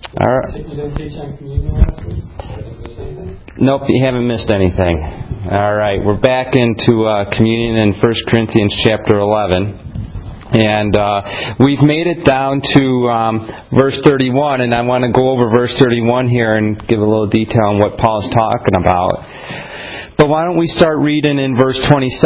All right. You didn't teach on communion last week? Didn't miss anything? Nope, you haven't missed anything. All right, we're back into communion in 1 Corinthians chapter 11. And we've made it down to verse 31, and I want to go over verse 31 here and give a little detail on what Paul's talking about. But why don't we start reading in verse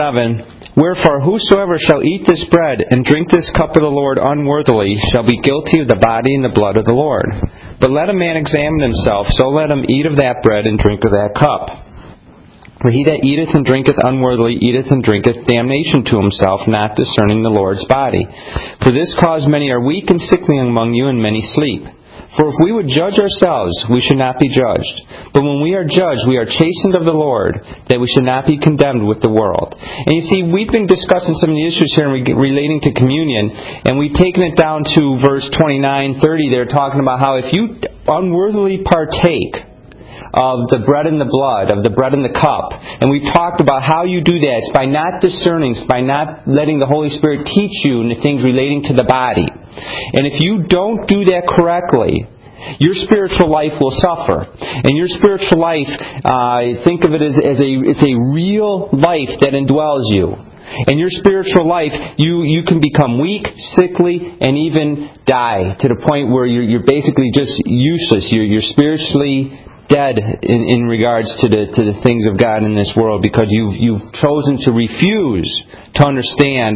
27. Wherefore, whosoever shall eat this bread and drink this cup of the Lord unworthily shall be guilty of the body and the blood of the Lord. But let a man examine himself, so let him eat of that bread and drink of that cup. For he that eateth and drinketh unworthily eateth and drinketh damnation to himself, not discerning the Lord's body. For this cause many are weak and sickly among you, and many sleep. For if we would judge ourselves, we should not be judged. But when we are judged, we are chastened of the Lord, that we should not be condemned with the world. And you see, we've been discussing some of the issues here relating to communion, and we've taken it down to verse 29, 30 there, talking about how if you unworthily partake of the bread and the blood, of the bread and the cup. And we've talked about how you do that. It's by not discerning, it's by not letting the Holy Spirit teach you in the things relating to the body. And if you don't do that correctly, your spiritual life will suffer. And your spiritual life, think of it as it's a real life that indwells you. In your spiritual life, you can become weak, sickly, and even die to the point where you're basically just useless. You're spiritually dead in regards to the things of God in this world, because you've chosen to refuse to understand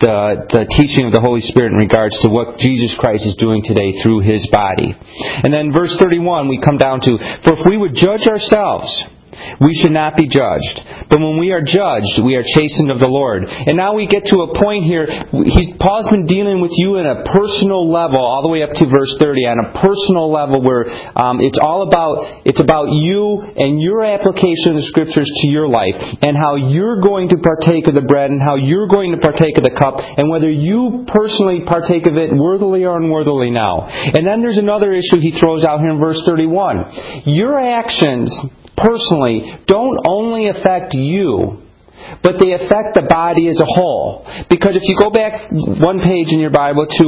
the teaching of the Holy Spirit in regards to what Jesus Christ is doing today through His body. And then verse 31 we come down to, for if we would judge ourselves, we should not be judged. But when we are judged, we are chastened of the Lord. And now we get to a point here. Paul's been dealing with you in a personal level, all the way up to verse 30, on a personal level where it's about you and your application of the Scriptures to your life, and how you're going to partake of the bread and how you're going to partake of the cup, and whether you personally partake of it worthily or unworthily now. And then there's another issue he throws out here in verse 31. Your actions personally don't only affect you, but they affect the body as a whole. Because if you go back one page in your Bible to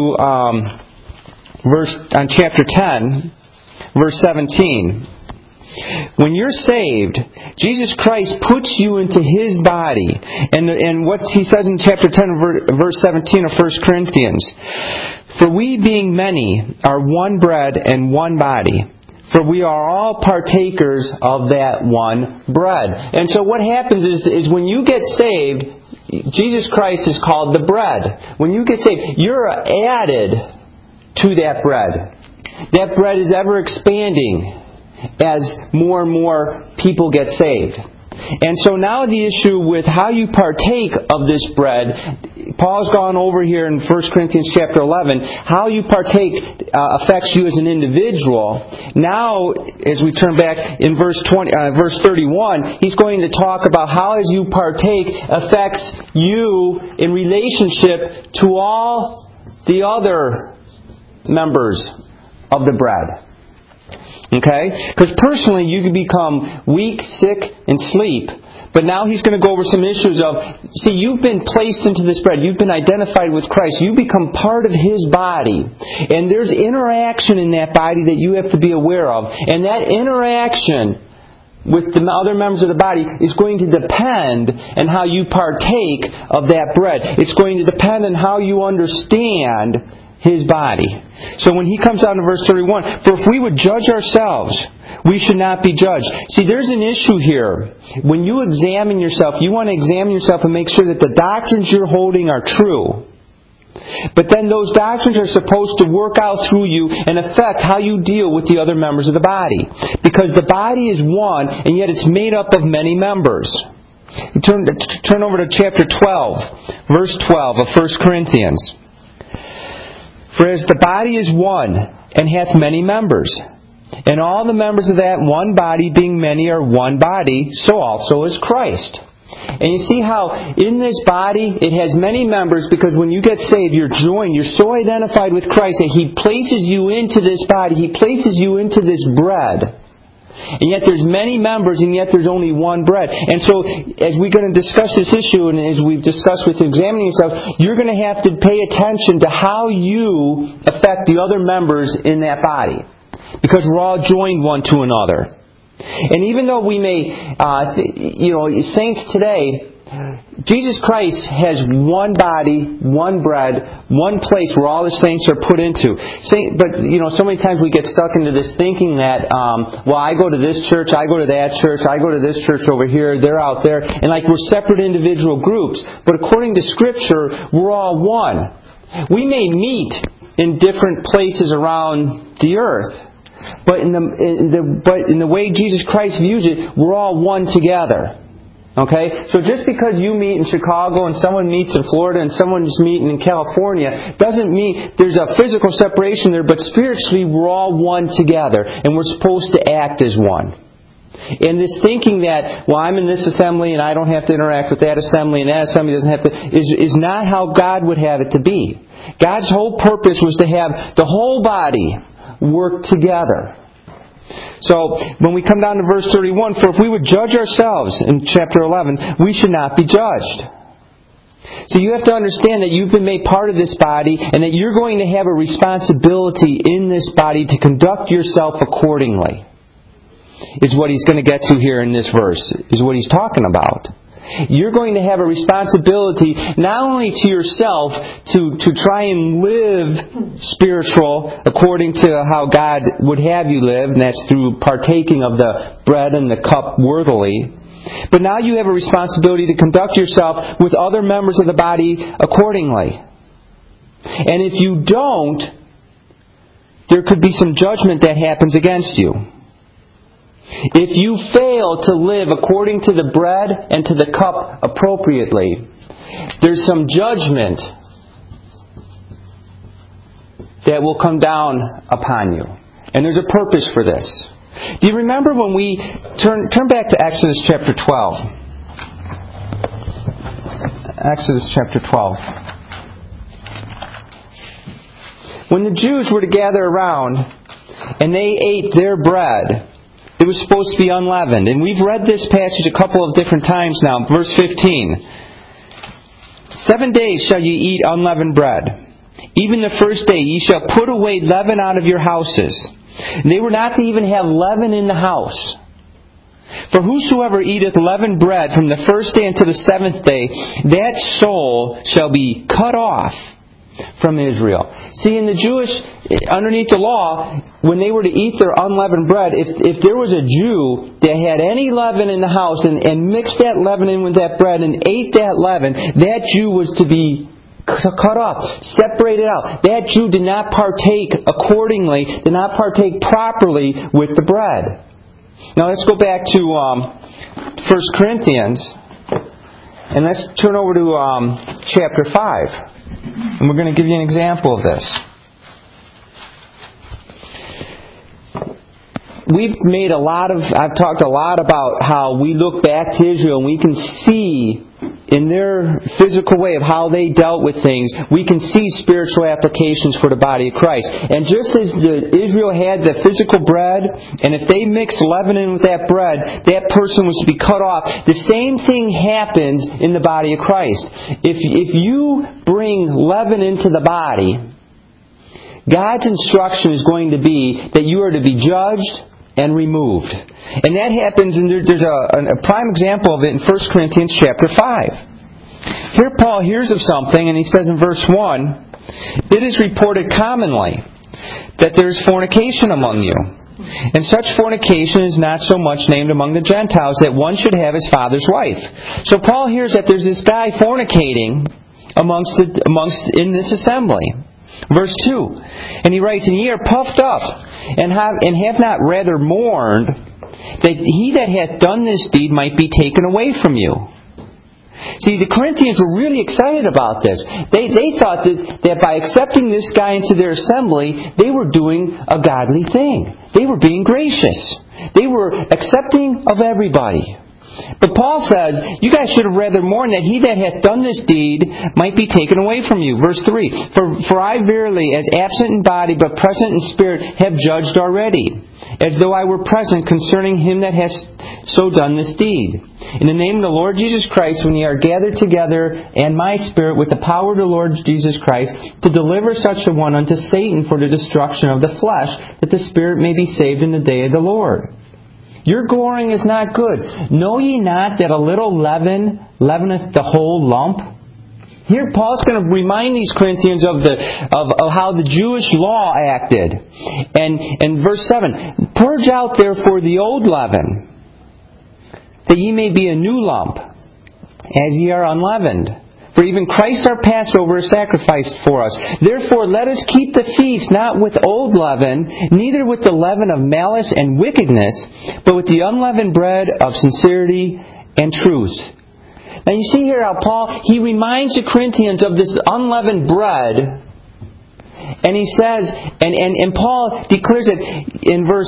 chapter 10, verse 17. When you're saved, Jesus Christ puts you into His body. And what he says in chapter 10, verse 17 of 1 Corinthians, for we being many are one bread and one body. For we are all partakers of that one bread. And so what happens is when you get saved, Jesus Christ is called the bread. When you get saved, you're added to that bread. That bread is ever expanding as more and more people get saved. And so now the issue with how you partake of this bread, Paul's gone over here in 1 Corinthians chapter 11, how you partake affects you as an individual. Now, as we turn back in verse 31, he's going to talk about how as you partake affects you in relationship to all the other members of the bread. Okay? Because personally, you can become weak, sick, and sleep. But now he's going to go over some issues of, see, you've been placed into this bread. You've been identified with Christ. You become part of His body. And there's interaction in that body that you have to be aware of. And that interaction with the other members of the body is going to depend on how you partake of that bread. It's going to depend on how you understand His body. So when he comes down to verse 31, for if we would judge ourselves, we should not be judged. See, there's an issue here. When you examine yourself, you want to examine yourself and make sure that the doctrines you're holding are true. But then those doctrines are supposed to work out through you and affect how you deal with the other members of the body. Because the body is one, and yet it's made up of many members. Turn over to chapter 12, verse 12 of 1 Corinthians. For as the body is one, and hath many members, and all the members of that one body, being many, are one body, so also is Christ. And you see how in this body it has many members, because when you get saved, you're joined, you're so identified with Christ that He places you into this body, He places you into this bread. And yet there's many members, and yet there's only one bread. And so, as we're going to discuss this issue, and as we've discussed with examining yourself, you're going to have to pay attention to how you affect the other members in that body. because we're all joined one to another. And even though we may, saints today, Jesus Christ has one body, one bread, one place where all the saints are put into. But so many times we get stuck into this thinking that, I go to this church, I go to that church, I go to this church over here, they're out there, and like we're separate individual groups. But according to Scripture, we're all one. We may meet in different places around the earth, but in the way Jesus Christ views it, we're all one together. Okay? So just because you meet in Chicago and someone meets in Florida and someone's meeting in California doesn't mean there's a physical separation there, but spiritually we're all one together and we're supposed to act as one. And this thinking that, I'm in this assembly and I don't have to interact with that assembly and that assembly doesn't have to, is not how God would have it to be. God's whole purpose was to have the whole body work together. So, when we come down to verse 31, for if we would judge ourselves in chapter 11, we should not be judged. So you have to understand that you've been made part of this body and that you're going to have a responsibility in this body to conduct yourself accordingly. Is what he's going to get to here in this verse, is what he's talking about. You're going to have a responsibility not only to yourself to try and live spiritual according to how God would have you live, and that's through partaking of the bread and the cup worthily, but now you have a responsibility to conduct yourself with other members of the body accordingly. And if you don't, there could be some judgment that happens against you. If you fail to live according to the bread and to the cup appropriately, there's some judgment that will come down upon you. And there's a purpose for this. Do you remember when we turn back to Exodus chapter 12? Exodus chapter 12. When the Jews were to gather around and they ate their bread, it was supposed to be unleavened. And we've read this passage a couple of different times now. Verse 15. 7 days shall ye eat unleavened bread. Even the first day ye shall put away leaven out of your houses. And they were not to even have leaven in the house. For whosoever eateth leavened bread from the first day unto the seventh day, that soul shall be cut off from Israel. See, in the underneath the law, when they were to eat their unleavened bread, if there was a Jew that had any leaven in the house and mixed that leaven in with that bread and ate that leaven, that Jew was to be cut off, separated out. That Jew did not partake accordingly, did not partake properly with the bread. Now let's go back to 1 Corinthians, and let's turn over to chapter 5. And we're going to give you an example of this. I've talked a lot about how we look back to Israel and we can see in their physical way of how they dealt with things, we can see spiritual applications for the body of Christ. And just as Israel had the physical bread, and if they mixed leaven in with that bread, that person was to be cut off. The same thing happens in the body of Christ. If you bring leaven into the body, God's instruction is going to be that you are to be judged and removed. And that happens, and there's a prime example of it in 1 Corinthians chapter 5. Here Paul hears of something, and he says in verse 1, it is reported commonly that there is fornication among you. And such fornication is not so much named among the Gentiles that one should have his father's wife. So Paul hears that there's this guy fornicating amongst in this assembly. Verse 2, and he writes, and ye are puffed up, and have not rather mourned, that he that hath done this deed might be taken away from you. See, the Corinthians were really excited about this. They thought that by accepting this guy into their assembly, they were doing a godly thing. They were being gracious. They were accepting of everybody. But Paul says, you guys should have rather mourned that he that hath done this deed might be taken away from you. Verse 3, For I verily, as absent in body but present in spirit, have judged already, as though I were present concerning him that hath so done this deed. In the name of the Lord Jesus Christ, when ye are gathered together, and my Spirit, with the power of the Lord Jesus Christ, to deliver such a one unto Satan for the destruction of the flesh, that the Spirit may be saved in the day of the Lord. Your glorying is not good. Know ye not that a little leaven leaveneth the whole lump? Here Paul's going to remind these Corinthians of how the Jewish law acted. And in verse 7, purge out therefore the old leaven, that ye may be a new lump, as ye are unleavened. For even Christ our Passover is sacrificed for us. Therefore let us keep the feast not with old leaven, neither with the leaven of malice and wickedness, but with the unleavened bread of sincerity and truth. Now you see here how Paul, he reminds the Corinthians of this unleavened bread. And he says, and Paul declares it in verse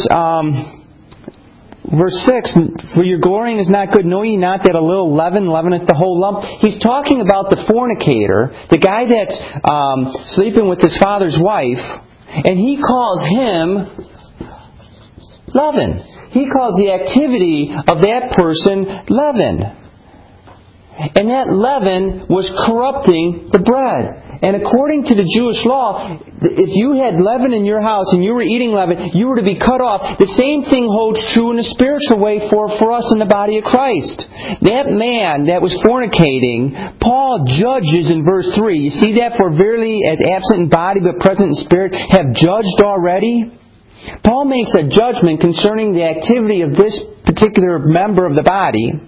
6, for your glorying is not good, know ye not that a little leaven leaveneth the whole lump? He's talking about the fornicator, the guy that's sleeping with his father's wife, and he calls him leaven. He calls the activity of that person leaven. And that leaven was corrupting the bread. And according to the Jewish law, if you had leaven in your house and you were eating leaven, you were to be cut off. The same thing holds true in a spiritual way for us in the body of Christ. That man that was fornicating, Paul judges in verse 3. You see that? For verily, as absent in body but present in spirit, have judged already. Paul makes a judgment concerning the activity of this particular member of the body.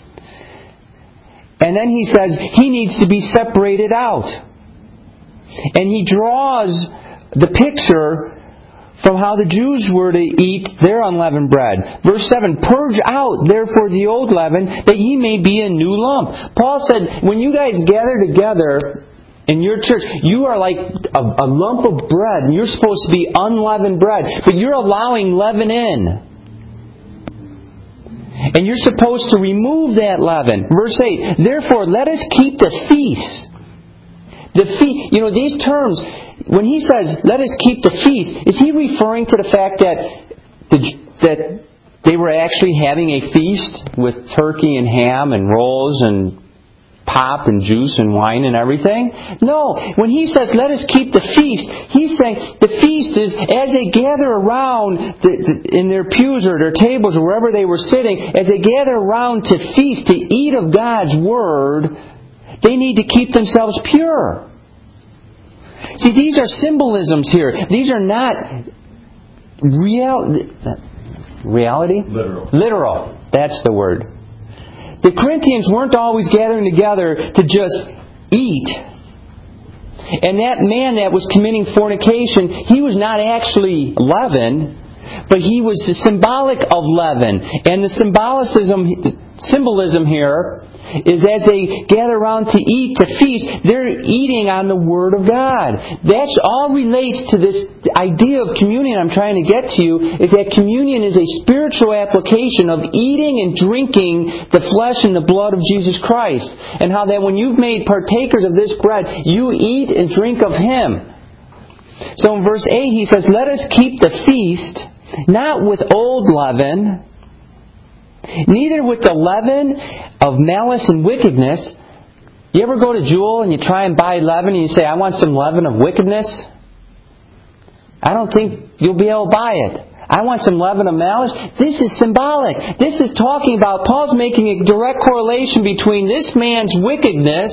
And then he says he needs to be separated out. And he draws the picture from how the Jews were to eat their unleavened bread. Verse 7, purge out therefore the old leaven, that ye may be a new lump. Paul said, when you guys gather together in your church, you are like a lump of bread, and you're supposed to be unleavened bread, but you're allowing leaven in. And you're supposed to remove that leaven. Verse 8, therefore let us keep the feast. The feast, these terms, when he says, let us keep the feast, is he referring to the fact that they were actually having a feast with turkey and ham and rolls and pop and juice and wine and everything? No. When he says, let us keep the feast, he's saying the feast is as they gather around in their pews or their tables or wherever they were sitting, as they gather around to feast, to eat of God's Word, they need to keep themselves pure. See, these are symbolisms here. These are not reality? Literal. That's the word. The Corinthians weren't always gathering together to just eat. And that man that was committing fornication, he was not actually leaven, but he was symbolic of leaven. And the symbolism here is as they gather around to eat, to feast, they're eating on the Word of God. That all relates to this idea of communion I'm trying to get to you, is that communion is a spiritual application of eating and drinking the flesh and the blood of Jesus Christ. And how that when you've made partakers of this bread, you eat and drink of Him. So in verse 8 he says, let us keep the feast, not with old leaven, neither with the leaven of malice and wickedness. You ever go to Jewel and you try and buy leaven and you say, I want some leaven of wickedness? I don't think you'll be able to buy it. I want some leaven of malice. This is symbolic. This is talking about, Paul's making a direct correlation between this man's wickedness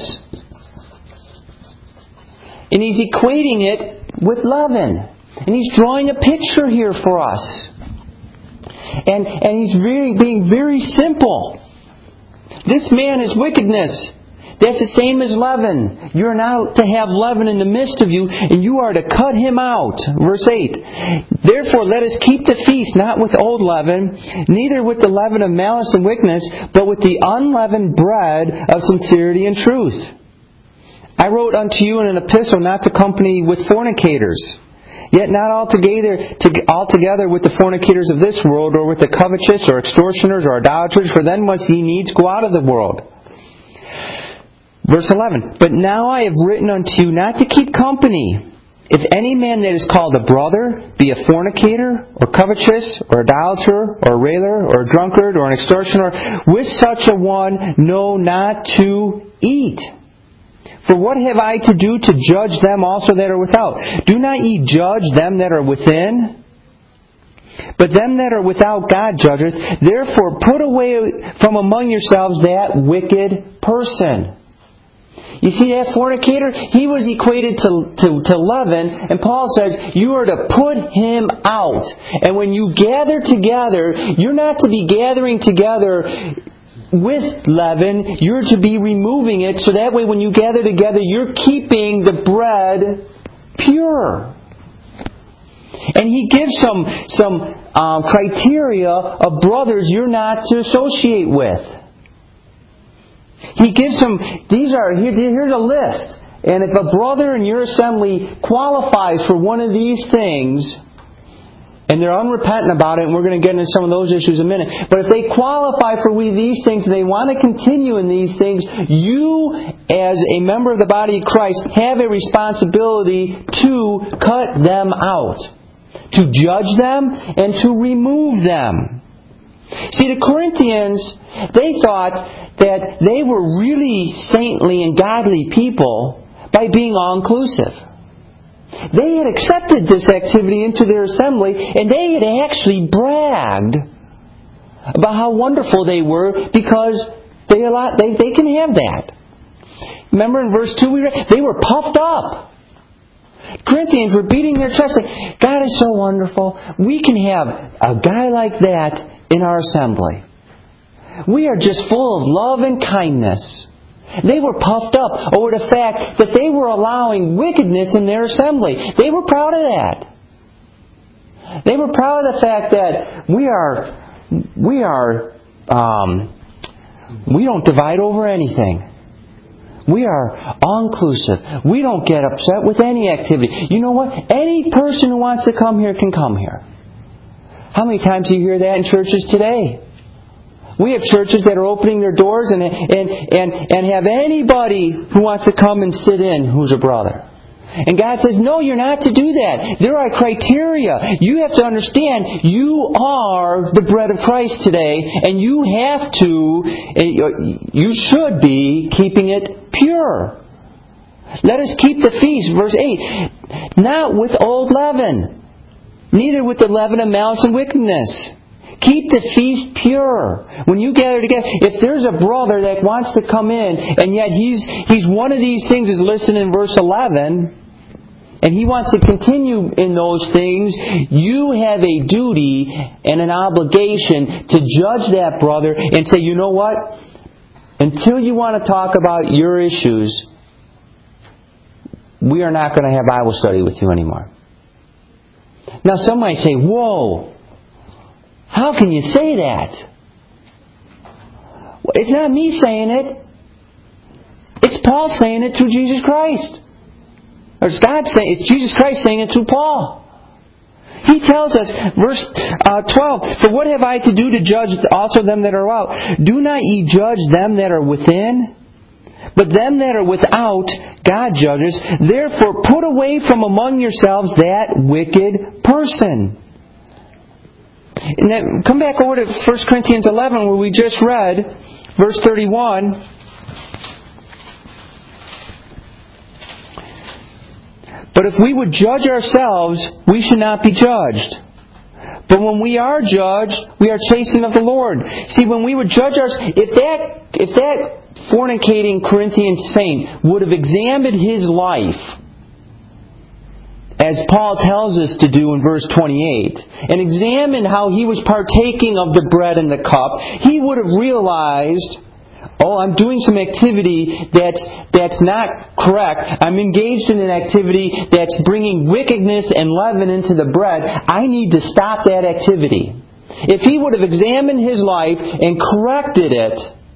and he's equating it with leaven. And he's drawing a picture here for us. And he's really being very simple. This man is wickedness. That's the same as leaven. You're not to have leaven in the midst of you, and you are to cut him out. Verse 8. Therefore let us keep the feast, not with old leaven, neither with the leaven of malice and wickedness, but with the unleavened bread of sincerity and truth. I wrote unto you in an epistle not to company with fornicators, yet not altogether with the fornicators of this world, or with the covetous, or extortioners, or idolaters, for then must ye needs go out of the world. Verse 11. But now I have written unto you not to keep company If any man that is called a brother be a fornicator, or covetous, or idolater, or a railer, or a drunkard, or an extortioner, with such a one know not to eat. For what have I to do to judge them also that are without? Do not ye judge them that are within? But them that are without God judgeth. Therefore put away from among yourselves that wicked person. You see that fornicator? He was equated to leaven, and Paul says you are to put him out. And when you gather together, you're not to be gathering together with leaven, you're to be removing it, so that way when you gather together, you're keeping the bread pure. And he gives some criteria of brothers you're not to associate with. He gives some, here's a list. And if a brother in your assembly qualifies for one of these things, and they're unrepentant about it, and we're going to get into some of those issues in a minute, but if they qualify for these things and they want to continue in these things, you, as a member of the body of Christ, have a responsibility to cut them out, to judge them, and to remove them. See, the Corinthians, they thought that they were really saintly and godly people by being all-inclusive. They had accepted this activity into their assembly, and they had actually bragged about how wonderful they were because they can have that. Remember in verse 2 we read, they were puffed up. Corinthians were beating their chest saying, God is so wonderful. We can have a guy like that in our assembly. We are just full of love and kindness. They were puffed up over the fact that they were allowing wickedness in their assembly. They were proud of that. They were proud of the fact that we don't divide over anything. We are all-inclusive. We don't get upset with any activity. You know what? Any person who wants to come here can come here. How many times do you hear that in churches today? We have churches that are opening their doors and have anybody who wants to come and sit in who's a brother. And God says, no, you're not to do that. There are criteria. You have to understand, you are the bread of Christ today, and you should be keeping it pure. Let us keep the feast, verse 8, not with old leaven, neither with the leaven of malice and wickedness. Keep the feast pure. When you gather together, if there's a brother that wants to come in, and yet he's one of these things is listed in verse 11, and he wants to continue in those things, you have a duty and an obligation to judge that brother and say, you know what? Until you want to talk about your issues, we are not going to have Bible study with you anymore. Now some might say, whoa, how can you say that? Well, it's not me saying it. It's Paul saying it through Jesus Christ. Or it's Jesus Christ saying it through Paul. He tells us, verse 12, for what have I to do to judge also them that are out? Do not ye judge them that are within? But them that are without, God judges. Therefore put away from among yourselves that wicked person. And then come back over to 1 Corinthians 11 where we just read, verse 31. But if we would judge ourselves, we should not be judged. But when we are judged, we are chastened of the Lord. See, when we would judge ourselves, if that fornicating Corinthian saint would have examined his life, as Paul tells us to do in verse 28, and examined how he was partaking of the bread and the cup, he would have realized, oh, I'm doing some activity that's not correct. I'm engaged in an activity that's bringing wickedness and leaven into the bread. I need to stop that activity. If he would have examined his life and corrected it,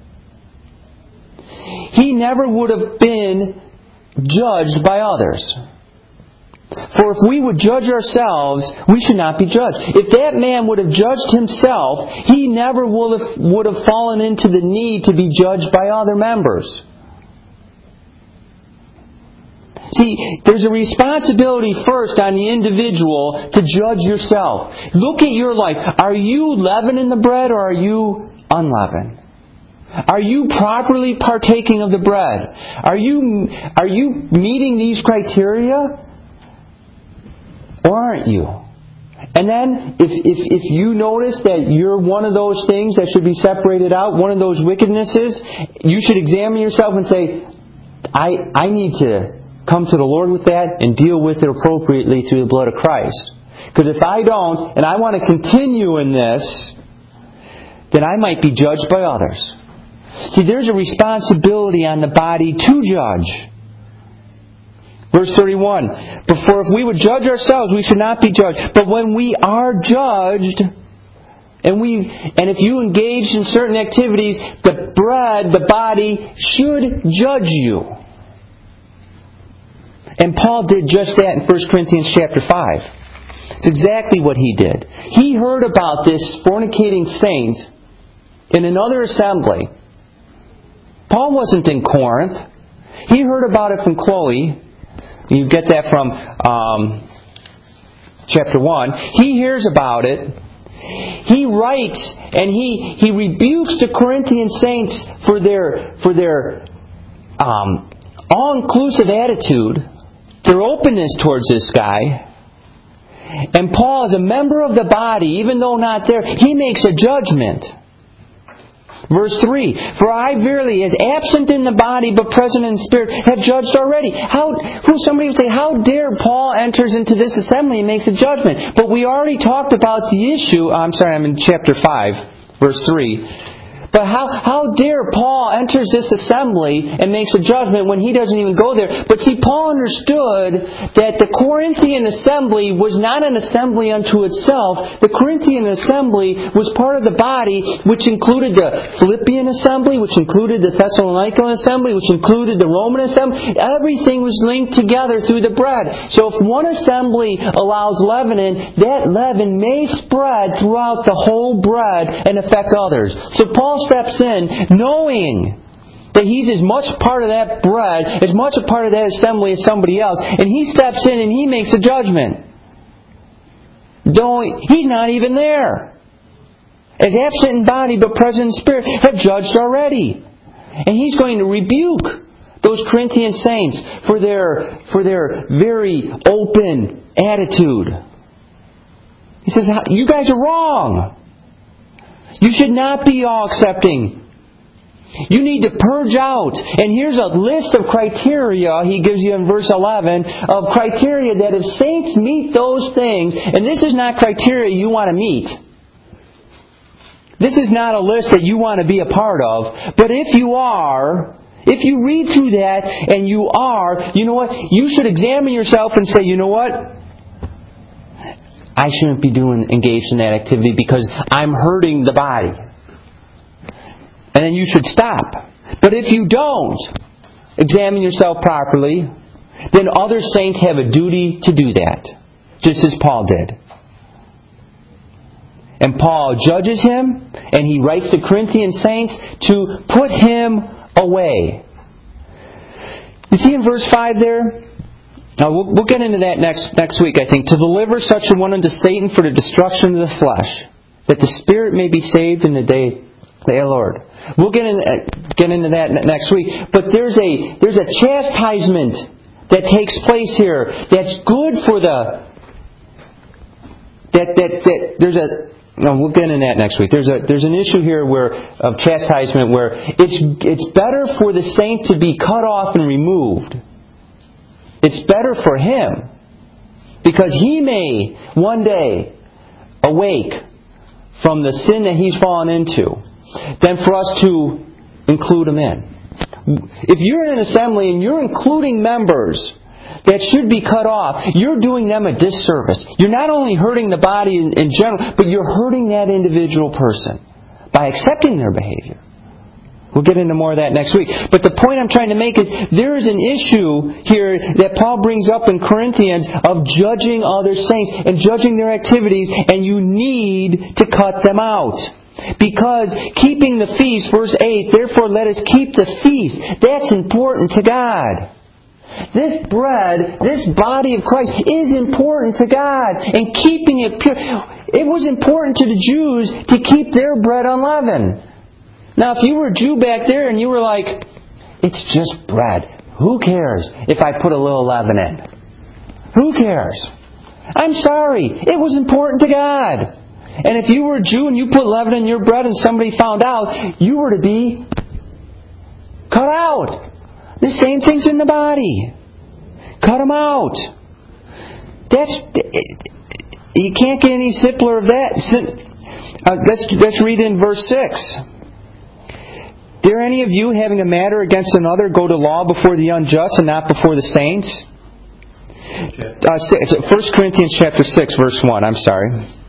he never would have been judged by others. For if we would judge ourselves, we should not be judged. If that man would have judged himself, he never would have fallen into the need to be judged by other members. See, there's a responsibility first on the individual to judge yourself. Look at your life. Are you leavening the bread or are you unleavened? Are you properly partaking of the bread? Are you meeting these criteria? Or aren't you? And then, if you notice that you're one of those things that should be separated out, one of those wickednesses, you should examine yourself and say, I need to come to the Lord with that and deal with it appropriately through the blood of Christ. Because if I don't, and I want to continue in this, then I might be judged by others. See, there's a responsibility on the body to judge. Verse 31, "For if we would judge ourselves, we should not be judged. But when we are judged, and if you engage in certain activities, the body should judge you." And Paul did just that in 1 Corinthians chapter 5. It's exactly what he did. He heard about this fornicating saint in another assembly. Paul wasn't in Corinth. He heard about it from Chloe. You get that from chapter 1. He hears about it. He writes and he rebukes the Corinthian saints for their all-inclusive attitude, their openness towards this guy. And Paul, as a member of the body, even though not there, he makes a judgment. Verse 3, "For I verily, as absent in the body but present in spirit, have judged already." Somebody would say, how dare Paul enters into this assembly and makes a judgment? But we already talked about the issue. I'm in chapter 5, verse 3. But how dare Paul enters this assembly and makes a judgment when he doesn't even go there? But see, Paul understood that the Corinthian assembly was not an assembly unto itself. The Corinthian assembly was part of the body, which included the Philippian assembly, which included the Thessalonican assembly, which included the Roman assembly. Everything was linked together through the bread. So if one assembly allows leavening, that leaven may spread throughout the whole bread and affect others. So Paul steps in knowing that he's as much part of that bread, as much a part of that assembly as somebody else, and he steps in and he makes a judgment. He's not even there. As absent in body but present in spirit, have judged already. And he's going to rebuke those Corinthian saints for their very open attitude. He says, you guys are wrong. You should not be all accepting. You need to purge out. And here's a list of criteria he gives you in verse 11 of criteria that if saints meet those things, and this is not criteria you want to meet. This is not a list that you want to be a part of. But if you are, if you read through that and you are, you know what? You should examine yourself and say, you know what? I shouldn't be engaged in that activity because I'm hurting the body. And then you should stop. But if you don't examine yourself properly, then other saints have a duty to do that. Just as Paul did. And Paul judges him, and he writes to Corinthian saints to put him away. You see in verse 5 there? Now, we'll get into that next week, I think. To deliver such a one unto Satan for the destruction of the flesh, that the spirit may be saved in the day of the Lord. We'll get into that next week. But there's a chastisement that takes place here that's good for we'll get into that next week. There's an issue here of chastisement where it's better for the saint to be cut off and removed. It's better for him because he may one day awake from the sin that he's fallen into than for us to include him in. If you're in an assembly and you're including members that should be cut off, you're doing them a disservice. You're not only hurting the body in general, but you're hurting that individual person by accepting their behavior. We'll get into more of that next week. But the point I'm trying to make is there is an issue here that Paul brings up in Corinthians of judging other saints and judging their activities, and you need to cut them out. Because keeping the feast, verse 8, therefore let us keep the feast. That's important to God. This bread, this body of Christ is important to God. And keeping it pure. It was important to the Jews to keep their bread unleavened. Now, if you were a Jew back there and you were like, it's just bread. Who cares if I put a little leaven in? Who cares? I'm sorry. It was important to God. And if you were a Jew and you put leaven in your bread and somebody found out, you were to be cut out. The same thing's in the body. Cut them out. You can't get any simpler of that. Let's read in verse 6. Dare any of you, having a matter against another, go to law before the unjust and not before the saints? 1 Corinthians chapter 6, verse 1. I'm sorry.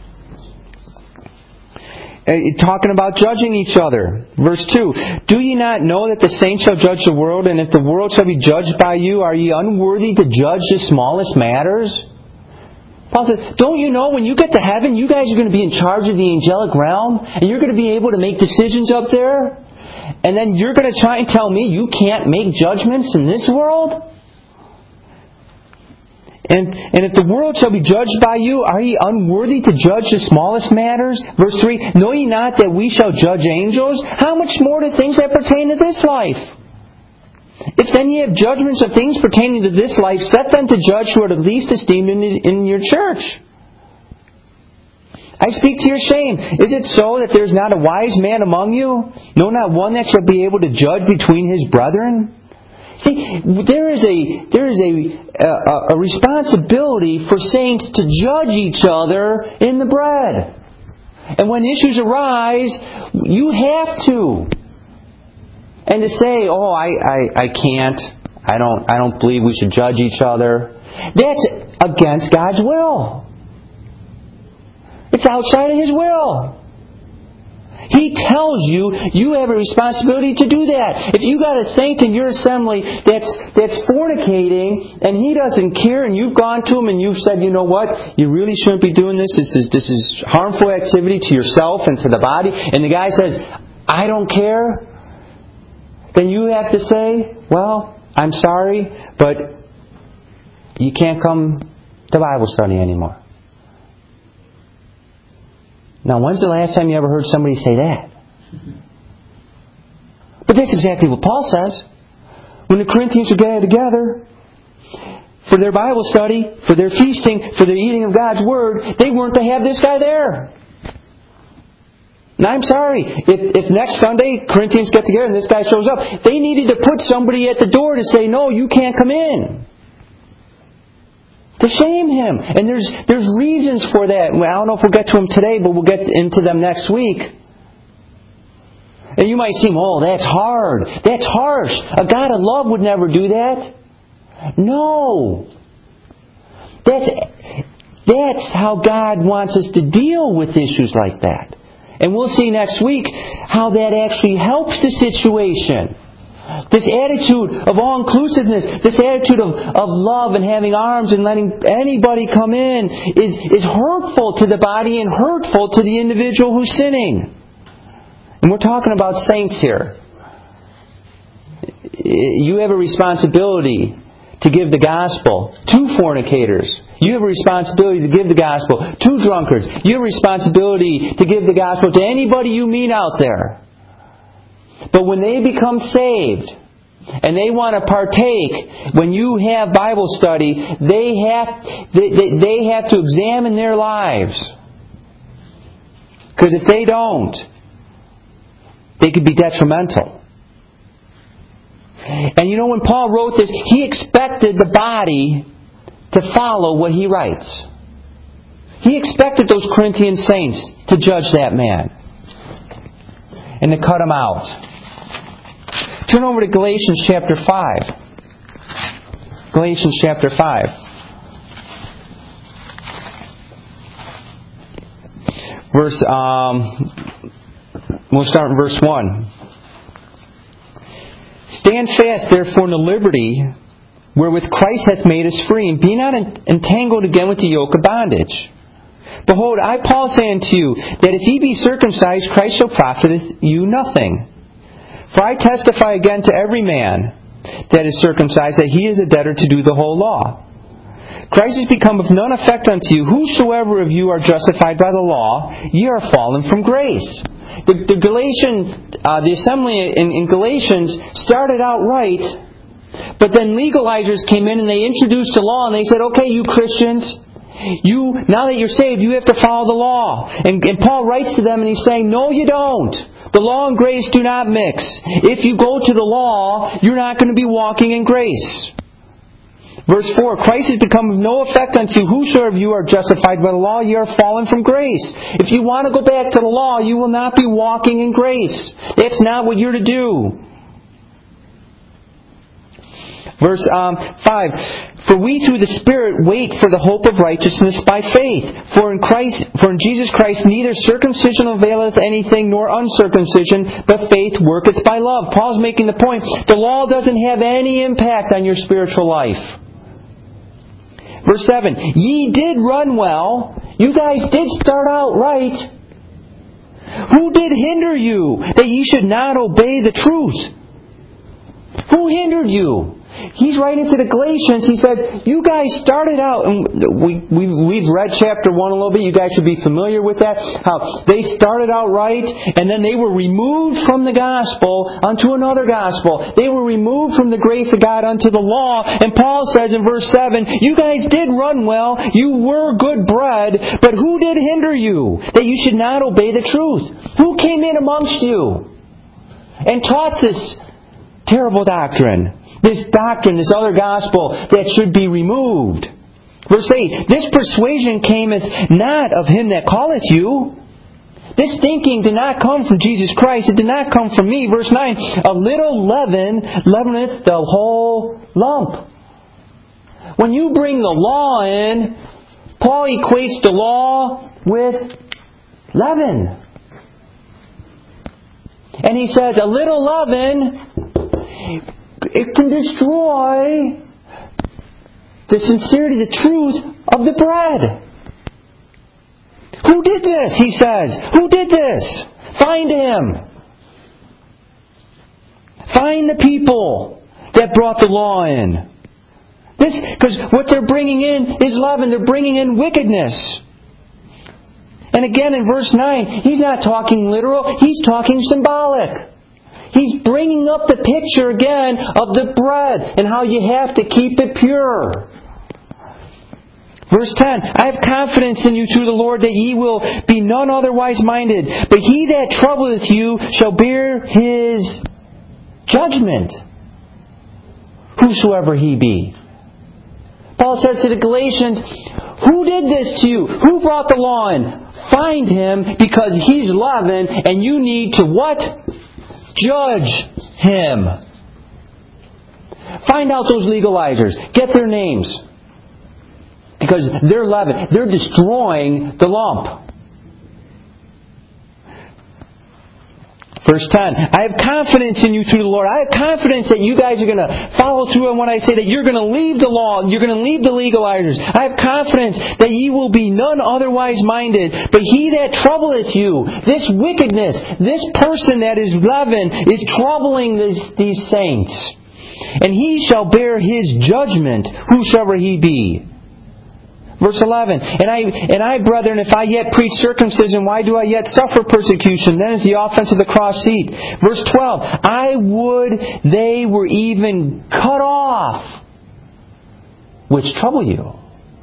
Talking about judging each other. Verse 2. Do ye not know that the saints shall judge the world, and if the world shall be judged by you, are ye unworthy to judge the smallest matters? Paul said, don't you know when you get to heaven, you guys are going to be in charge of the angelic realm, and you're going to be able to make decisions up there? And then you're going to try and tell me you can't make judgments in this world? And if the world shall be judged by you, are ye unworthy to judge the smallest matters? Verse 3, know ye not that we shall judge angels? How much more to things that pertain to this life? If then ye have judgments of things pertaining to this life, set them to judge who are the least esteemed in your church. I speak to your shame. Is it so that there is not a wise man among you? No, not one that shall be able to judge between his brethren? See, there is a responsibility for saints to judge each other in the bread. And when issues arise, you have to. And to say, oh, I can't. I don't believe we should judge each other. That's against God's will. It's outside of His will. He tells you, you have a responsibility to do that. If you got a saint in your assembly that's fornicating and he doesn't care, and you've gone to him and you've said, you know what, you really shouldn't be doing this. This is harmful activity to yourself and to the body. And the guy says, I don't care. Then you have to say, well, I'm sorry, but you can't come to Bible study anymore. Now, when's the last time you ever heard somebody say that? But that's exactly what Paul says. When the Corinthians are gathered together for their Bible study, for their feasting, for their eating of God's Word, they weren't to have this guy there. Now, I'm sorry. If next Sunday Corinthians get together and this guy shows up, they needed to put somebody at the door to say, no, you can't come in. To shame him. And there's reasons for that. I don't know if we'll get to them today, but we'll get into them next week. And you might seem, oh, that's hard. That's harsh. A God of love would never do that. No. That's how God wants us to deal with issues like that. And we'll see next week how that actually helps the situation. This attitude of all-inclusiveness, this attitude of love and having arms and letting anybody come in is hurtful to the body and hurtful to the individual who's sinning. And we're talking about saints here. You have a responsibility to give the gospel to fornicators. You have a responsibility to give the gospel to drunkards. You have a responsibility to give the gospel to anybody you meet out there. But when they become saved and they want to partake, when you have Bible study, they have to examine their lives. Because if they don't, they could be detrimental. And you know, when Paul wrote this, he expected the body to follow what he writes. He expected those Corinthian saints to judge that man and to cut him out. Turn over to Galatians chapter 5. Galatians chapter 5. We'll start in verse 1. Stand fast, therefore, in the liberty wherewith Christ hath made us free, and be not entangled again with the yoke of bondage. Behold, I, Paul, say unto you, that if ye be circumcised, Christ shall profit you nothing. For I testify again to every man, that is circumcised, that he is a debtor to do the whole law. Christ has become of none effect unto you. Whosoever of you are justified by the law, ye are fallen from grace. The assembly in Galatians started out right, but then legalizers came in and they introduced the law and they said, okay, you Christians, now that you're saved, you have to follow the law. And Paul writes to them and he's saying, no, you don't. The law and grace do not mix. If you go to the law, you're not going to be walking in grace. Verse 4, Christ has become of no effect unto you. Whosoever of you are justified by the law, ye are fallen from grace. If you want to go back to the law, you will not be walking in grace. That's not what you're to do. Verse 5, for we through the Spirit wait for the hope of righteousness by faith. For in Jesus Christ neither circumcision availeth anything, nor uncircumcision, but faith worketh by love. Paul's making the point, the law doesn't have any impact on your spiritual life. Verse 7, ye did run well. You guys did start out right. Who did hinder you that ye should not obey the truth? Who hindered you? He's writing to the Galatians. He says, you guys started out, and we've read chapter 1 a little bit. You guys should be familiar with that. How they started out right, and then they were removed from the gospel unto another gospel. They were removed from the grace of God unto the law. And Paul says in verse 7, you guys did run well. You were good bread. But who did hinder you that you should not obey the truth? Who came in amongst you and taught this terrible doctrine? This doctrine, this other gospel that should be removed. Verse 8, this persuasion cameth not of him that calleth you. This thinking did not come from Jesus Christ. It did not come from me. Verse 9, a little leaven leaveneth the whole lump. When you bring the law in, Paul equates the law with leaven. And he says, a little leaven, it can destroy the sincerity, the truth of the bread. Who did this? He says. Who did this? Find him. Find the people that brought the law in. Because what they're bringing in is leaven. They're bringing in wickedness. And again in verse 9, he's not talking literal. He's talking symbolic. He's bringing up the picture again of the bread and how you have to keep it pure. Verse 10, I have confidence in you through the Lord that ye will be none otherwise minded. But he that troubleth you shall bear his judgment, whosoever he be. Paul says to the Galatians, who did this to you? Who brought the law in? Find him, because he's leaven and you need to what? Judge him. Find out those legalizers. Get their names. Because they're leaven. They're destroying the lump. Verse 10, I have confidence in you through the Lord. I have confidence that you guys are going to follow through on what I say, that you're going to leave the law, you're going to leave the legalizers. I have confidence that ye will be none otherwise minded. But he that troubleth you, this wickedness, this person that is leaven, is troubling these saints. And he shall bear his judgment, whosoever he be. Verse 11, and I, brethren, if I yet preach circumcision, why do I yet suffer persecution? Then is the offense of the cross seat. Verse 12, I would they were even cut off, which trouble you.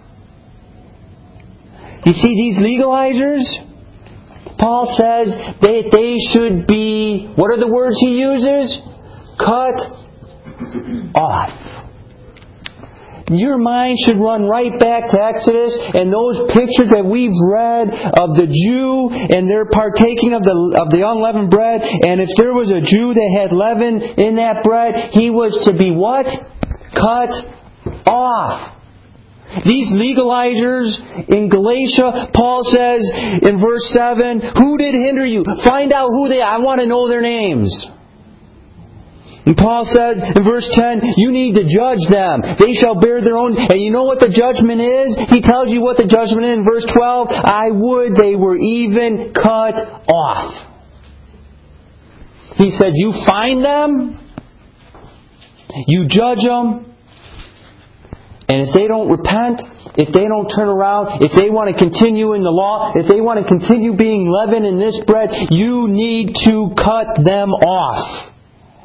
You see, these legalizers, Paul says that they should be, what are the words he uses? Cut off. Your mind should run right back to Exodus and those pictures that we've read of the Jew and their partaking of the unleavened bread. And if there was a Jew that had leaven in that bread, he was to be what? Cut off. These legalizers in Galatia, Paul says in verse 7, who did hinder you? Find out who they are. I want to know their names. And Paul says in verse 10, you need to judge them. They shall bear their own. And you know what the judgment is? He tells you what the judgment is in verse 12. I would they were even cut off. He says, you find them. You judge them. And if they don't repent, if they don't turn around, if they want to continue in the law, if they want to continue being leaven in this bread, you need to cut them off.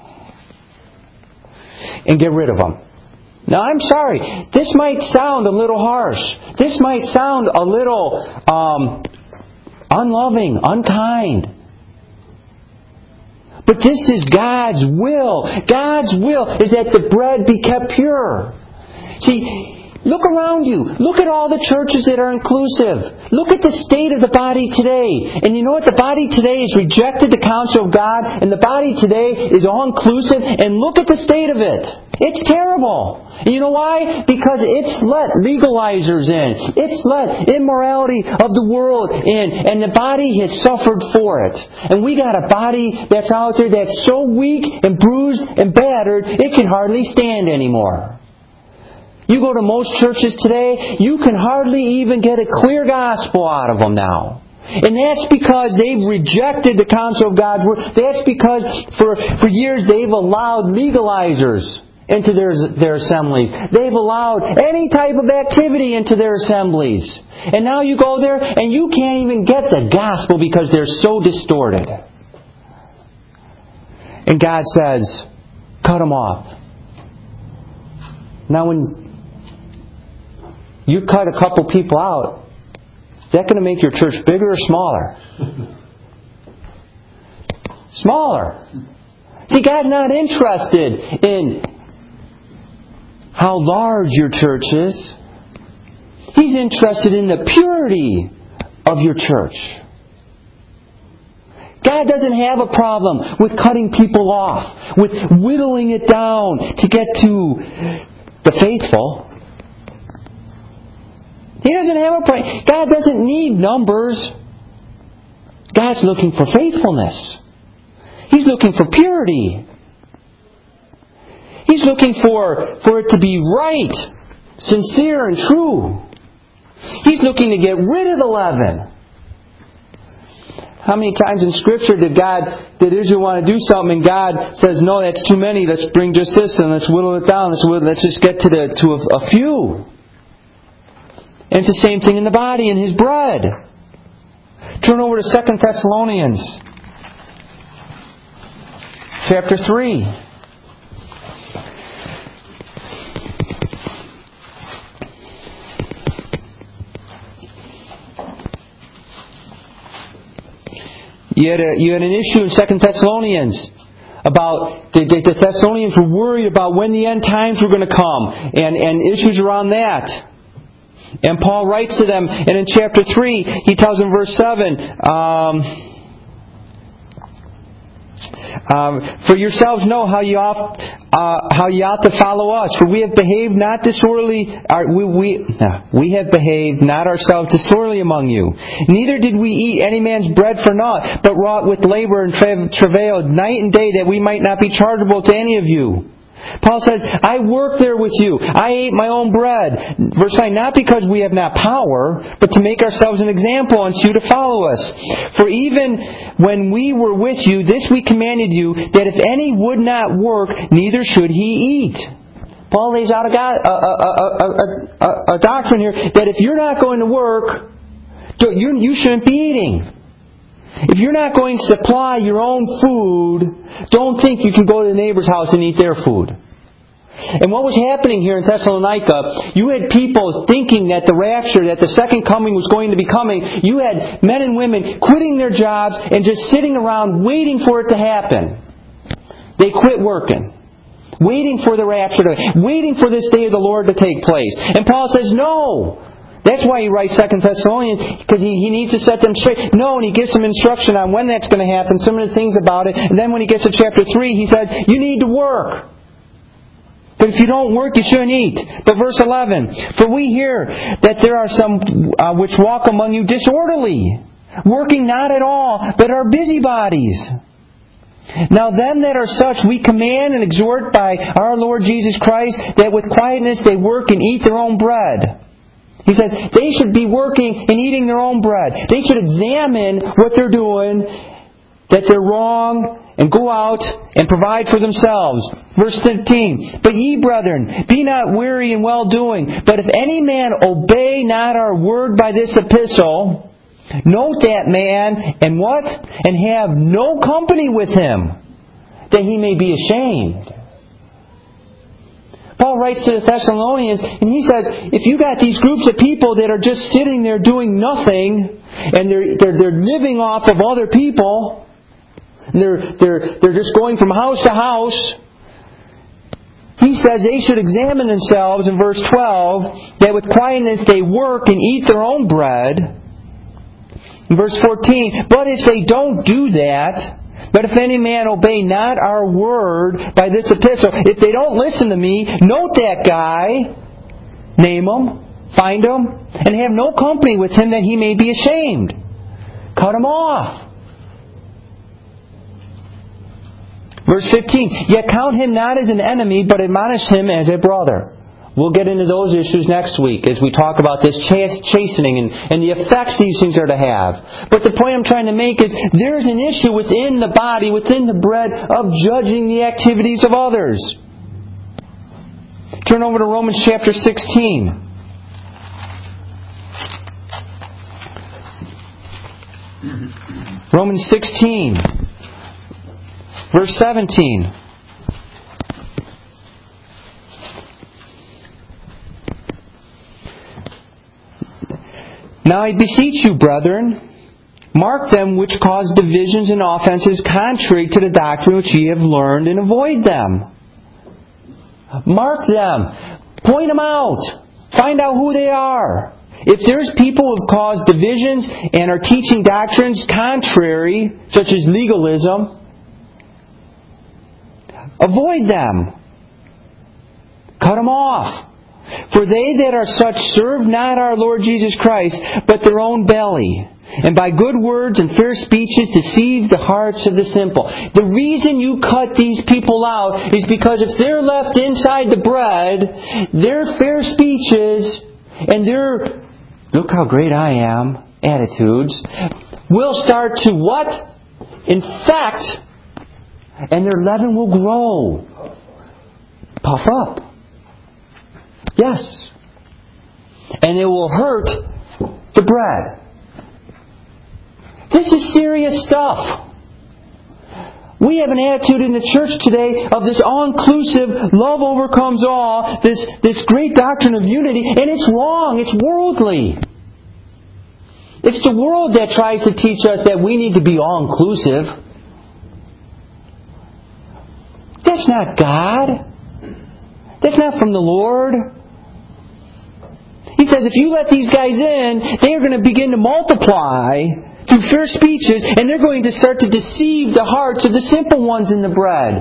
And get rid of them. Now, I'm sorry. This might sound a little harsh. This might sound a little unloving, unkind. But this is God's will. God's will is that the bread be kept pure. See, look around you. Look at all the churches that are inclusive. Look at the state of the body today. And you know what? The body today has rejected the counsel of God, and the body today is all inclusive, and look at the state of it. It's terrible. And you know why? Because it's let legalizers in. It's let immorality of the world in. And the body has suffered for it. And we got a body that's out there that's so weak and bruised and battered, it can hardly stand anymore. You go to most churches today, you can hardly even get a clear gospel out of them now. And that's because they've rejected the counsel of God's Word. That's because for years they've allowed legalizers into their assemblies. They've allowed any type of activity into their assemblies. And now you go there and you can't even get the gospel because they're so distorted. And God says, cut them off. Now when you cut a couple people out, is that going to make your church bigger or smaller? Smaller. See, God's not interested in how large your church is. He's interested in the purity of your church. God doesn't have a problem with cutting people off, with whittling it down to get to the faithful. He doesn't have a problem. God doesn't need numbers. God's looking for faithfulness. He's looking for purity. He's looking for it to be right, sincere, and true. He's looking to get rid of the leaven. How many times in Scripture did Israel want to do something and God says, no, that's too many, let's bring just this and let's whittle it down, let's just get to a few. And it's the same thing in the body, in His bread. Turn over to 2 Thessalonians chapter 3. You had an issue in 2 Thessalonians about the Thessalonians were worried about when the end times were going to come and issues around that. And Paul writes to them, and in chapter 3, he tells them, verse 7, for yourselves know how you ought to follow us. For we have behaved not disorderly. We have behaved not ourselves disorderly among you. Neither did we eat any man's bread for naught, but wrought with labor and travailed night and day, that we might not be chargeable to any of you. Paul says, I worked there with you. I ate my own bread. Verse 9, not because we have not power, but to make ourselves an example unto you to follow us. For even when we were with you, this we commanded you, that if any would not work, neither should he eat. Paul lays out a doctrine here that if you're not going to work, you shouldn't be eating. If you're not going to supply your own food, don't think you can go to the neighbor's house and eat their food. And what was happening here in Thessalonica, you had people thinking that the rapture, that the second coming was going to be coming. You had men and women quitting their jobs and just sitting around waiting for it to happen. They quit working. Waiting for the rapture, waiting for this day of the Lord to take place. And Paul says, no. That's why he writes 2 Thessalonians, because he needs to set them straight. No, and he gives some instruction on when that's going to happen, some of the things about it. And then when he gets to chapter 3, he says, you need to work. But if you don't work, you shouldn't eat. But verse 11, for we hear that there are some which walk among you disorderly, working not at all, but are busybodies. Now them that are such we command and exhort by our Lord Jesus Christ, that with quietness they work and eat their own bread. He says they should be working and eating their own bread. They should examine what they're doing that they're wrong and go out and provide for themselves. Verse 15, But ye, brethren, be not weary in well-doing. But if any man obey not our word by this epistle, note that man, and what? And have no company with him, that he may be ashamed. Paul writes to the Thessalonians, and he says, if you got these groups of people that are just sitting there doing nothing, and they're living off of other people, and they're just going from house to house, he says they should examine themselves in verse 12, that with quietness they work and eat their own bread. In verse 14, but if they don't do that, but if any man obey not our word by this epistle, if they don't listen to me, note that guy, name him, find him, and have no company with him, that he may be ashamed. Cut him off. Verse 15, yet count him not as an enemy, but admonish him as a brother. We'll get into those issues next week as we talk about this chastening and the effects these things are to have. But the point I'm trying to make is there's an issue within the body, within the bread, of judging the activities of others. Turn over to Romans chapter 16. Romans 16, verse 17. Now I beseech you, brethren, mark them which cause divisions and offenses contrary to the doctrine which ye have learned, and avoid them. Mark them. Point them out. Find out who they are. If there's people who have caused divisions and are teaching doctrines contrary, such as legalism, avoid them. Cut them off. For they that are such serve not our Lord Jesus Christ, but their own belly, and by good words and fair speeches deceive the hearts of the simple. The reason you cut these people out is because if they're left inside the bread, their fair speeches and their "look how great I am" attitudes will start to what? Infect, and their leaven will grow. Puff up. Yes. And it will hurt the bread. This is serious stuff. We have an attitude in the church today of this all-inclusive, love overcomes all, this great doctrine of unity, and it's wrong. It's worldly. It's the world that tries to teach us that we need to be all-inclusive. That's not God. That's not from the Lord. He says if you let these guys in, they are going to begin to multiply through fair speeches, and they're going to start to deceive the hearts of the simple ones in the bread.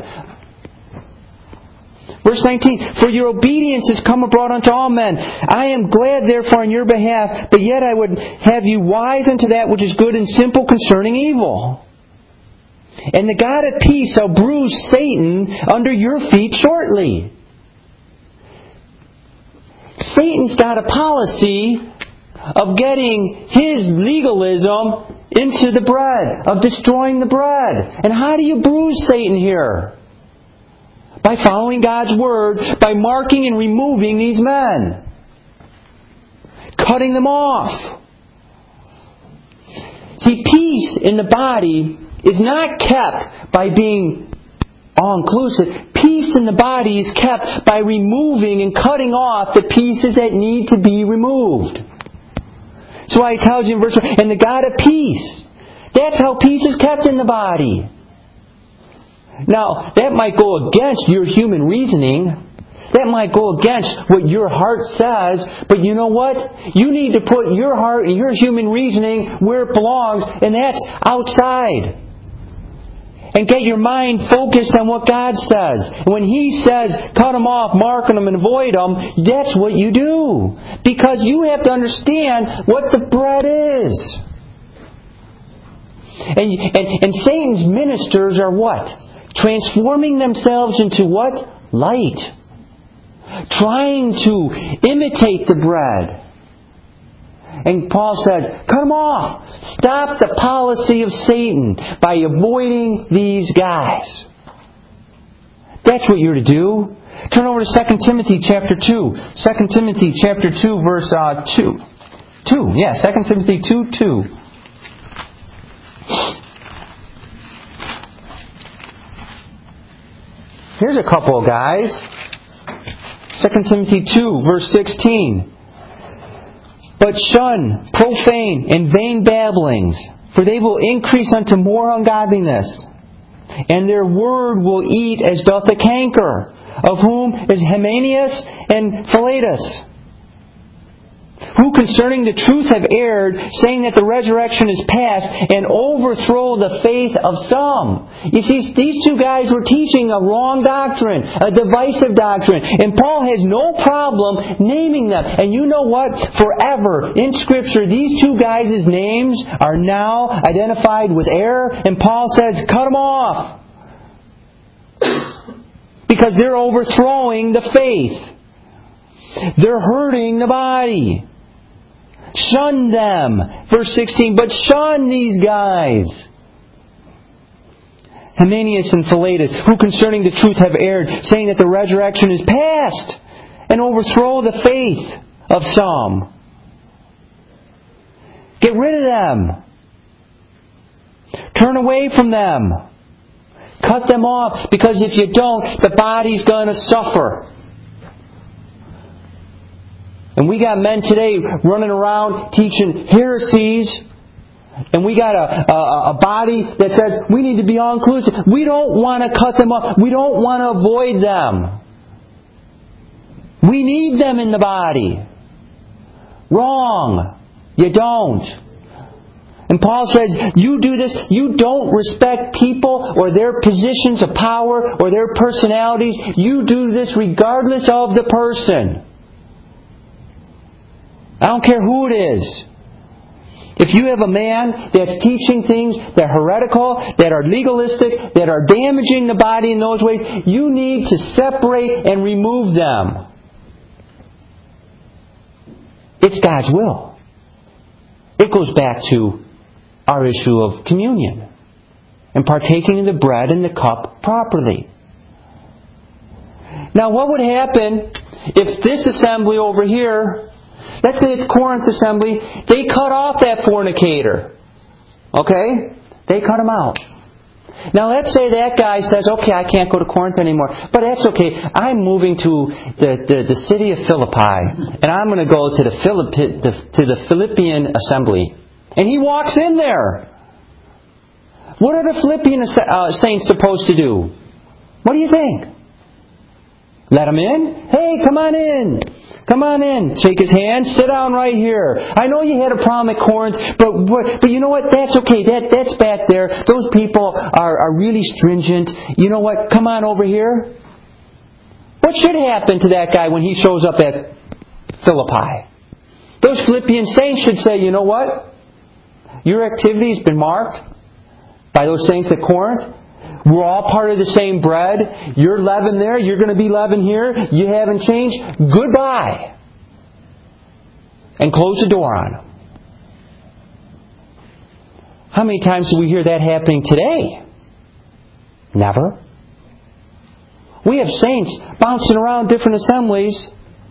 Verse 19, for your obedience is come abroad unto all men. I am glad therefore on your behalf, but yet I would have you wise unto that which is good and simple concerning evil. And the God of peace shall bruise Satan under your feet shortly. Satan's got a policy of getting his legalism into the bread, of destroying the bread. And how do you bruise Satan here? By following God's Word, by marking and removing these men. Cutting them off. See, peace in the body is not kept by being all-inclusive. Peace in the body is kept by removing and cutting off the pieces that need to be removed. So he tells you in verse 1, and the God of peace. That's how peace is kept in the body. Now, that might go against your human reasoning. That might go against what your heart says. But you know what? You need to put your heart and your human reasoning where it belongs, and that's outside. And get your mind focused on what God says. And when He says, cut them off, mark them, and avoid them, that's what you do. Because you have to understand what the bread is. And Satan's ministers are what? Transforming themselves into what? Light. Trying to imitate the bread. And Paul says, cut them off. Stop the policy of Satan by avoiding these guys. That's what you're to do. Turn over to 2 Timothy chapter 2. 2 Timothy chapter 2 verse 2. 2, yeah, 2 Timothy 2:2. Here's a couple of guys. 2 Timothy 2 verse 16. But shun profane and vain babblings, for they will increase unto more ungodliness. And their word will eat as doth a canker, of whom is Hymenaeus and Philetus, who concerning the truth have erred, saying that the resurrection is past, and overthrow the faith of some. You see, these two guys were teaching a wrong doctrine, a divisive doctrine, and Paul has no problem naming them. And you know what? Forever in Scripture, these two guys' names are now identified with error, and Paul says, cut them off. Because they're overthrowing the faith. They're hurting the body. Shun them. Verse 16, but shun these guys. Hymenaeus and Philetus, who concerning the truth have erred, saying that the resurrection is past, and overthrow the faith of some. Get rid of them. Turn away from them. Cut them off, because if you don't, the body's going to suffer. And we got men today running around teaching heresies, and we got a body that says we need to be all inclusive. We don't want to cut them off. We don't want to avoid them. We need them in the body. Wrong. You don't. And Paul says, you do this, you don't respect people or their positions of power or their personalities. You do this regardless of the person. I don't care who it is. If you have a man that's teaching things that are heretical, that are legalistic, that are damaging the body in those ways, you need to separate and remove them. It's God's will. It goes back to our issue of communion and partaking of the bread and the cup properly. Now, what would happen if this assembly over here, let's say it's Corinth assembly, they cut off that fornicator? Okay? They cut him out. Now let's say that guy says, okay, I can't go to Corinth anymore, but that's okay. I'm moving to the city of Philippi, and I'm going to go to the Philippian assembly. And he walks in there. What are the Philippian saints supposed to do? What do you think? Let him in? Hey, come on in. Come on in. Shake his hand. Sit down right here. I know you had a problem at Corinth, but you know what? That's okay. That's back there. Those people are really stringent. You know what? Come on over here. What should happen to that guy when he shows up at Philippi? Those Philippian saints should say, you know what? Your activity has been marked by those saints at Corinth. We're all part of the same bread. You're leaven there. You're going to be leaven here. You haven't changed. Goodbye. And close the door on them. How many times do we hear that happening today? Never. We have saints bouncing around different assemblies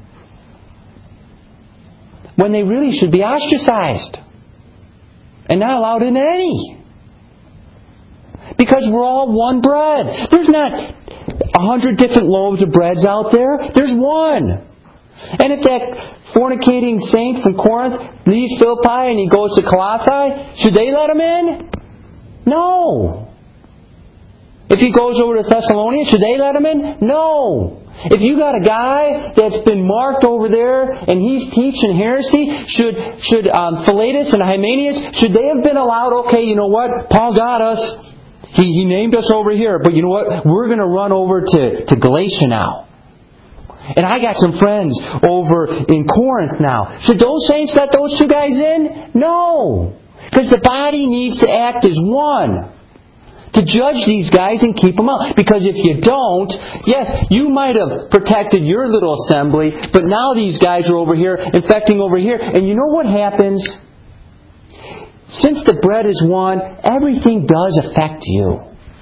when they really should be ostracized and not allowed in any. Because we're all one bread. There's not 100 different loaves of breads out there. There's one. And if that fornicating saint from Corinth leaves Philippi and he goes to Colossae, should they let him in? No. If he goes over to Thessalonians, should they let him in? No. If you got a guy that's been marked over there and he's teaching heresy, should Philetus and Hymenaeus, should they have been allowed, okay, you know what, Paul got us. He named us over here, but you know what, we're going to run over to Galatia now. And I got some friends over in Corinth now. Should those saints let those two guys in? No. Because the body needs to act as one. to judge these guys and keep them out. Because if you don't, yes, you might have protected your little assembly, but now these guys are over here, infecting over here. And you know what happens? Since the bread is one, everything does affect you.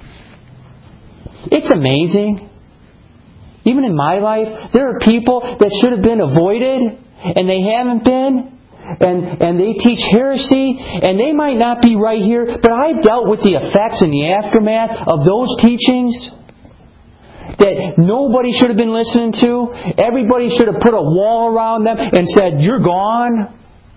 It's amazing. Even in my life, there are people that should have been avoided, and they haven't been. And they teach heresy, and they might not be right here, but I've dealt with the effects and the aftermath of those teachings that nobody should have been listening to. Everybody should have put a wall around them and said, "You're gone."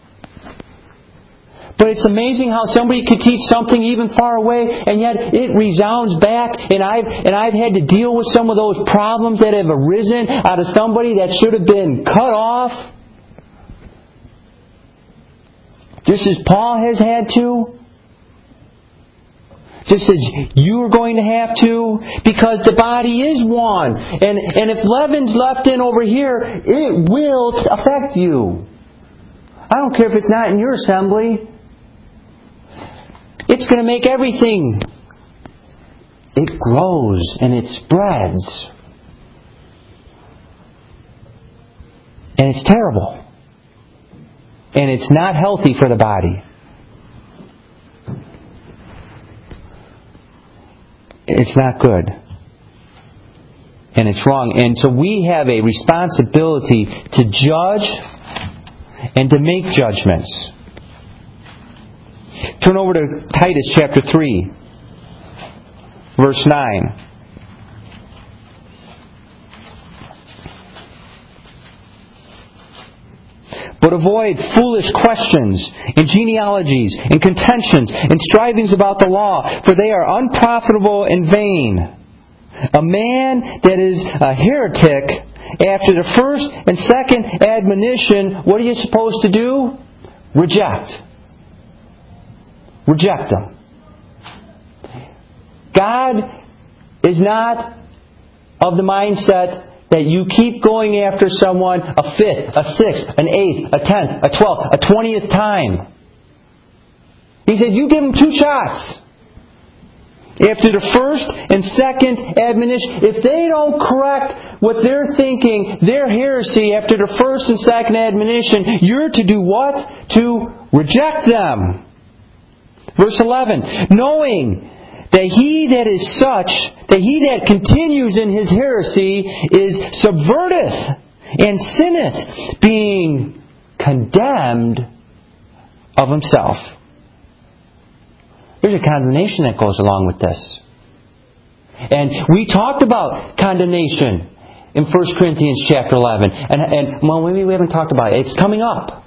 But it's amazing how somebody could teach something even far away, and yet it resounds back. And I've had to deal with some of those problems that have arisen out of somebody that should have been cut off. Just as Paul has had to. Just as you are going to have to. Because the body is one. And if leaven's left in over here, it will affect you. I don't care if it's not in your assembly. It's going to make everything. It grows and it spreads. And it's terrible. And it's not healthy for the body. It's not good. And it's wrong. And so we have a responsibility to judge and to make judgments. Turn over to Titus chapter 3, verse 9. But avoid foolish questions and genealogies and contentions and strivings about the law, for they are unprofitable and vain. A man that is a heretic, after the first and second admonition, what are you supposed to do? Reject. Reject them. God is not of the mindset that you keep going after someone a fifth, a sixth, an eighth, a 10th, a 12th, a 20th time. He said, you give them 2 shots. After the first and second admonition, if they don't correct what they're thinking, their heresy, after the first and second admonition, you're to do what? To reject them. Verse 11, knowing that he that is such, that he that continues in his heresy is subverteth and sinneth, being condemned of himself. There's a condemnation that goes along with this. And we talked about condemnation in 1 Corinthians chapter 11. And well, maybe we haven't talked about it. It's coming up.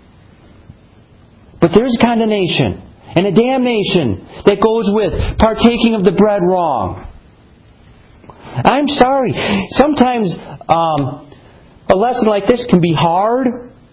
But there's condemnation and a damnation that goes with partaking of the bread wrong. I'm sorry. Sometimes a lesson like this can be hard,